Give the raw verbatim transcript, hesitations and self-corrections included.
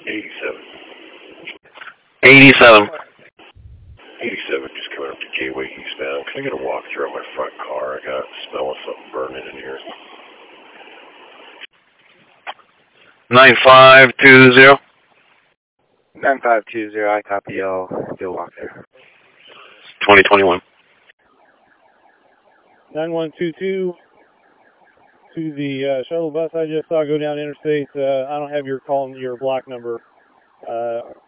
eighty-seven. eighty-seven. eighty-seven, just coming up to Gateway eastbound. Can I get a walk through on my front car? I got a smell of something burning in here. nine five two zero. nine five two zero, I copy. I'll do a walk there. twenty twenty-one. nine one two two to the uh, shuttle bus I just saw go down interstate. Uh, I don't have your call, your block number. Uh,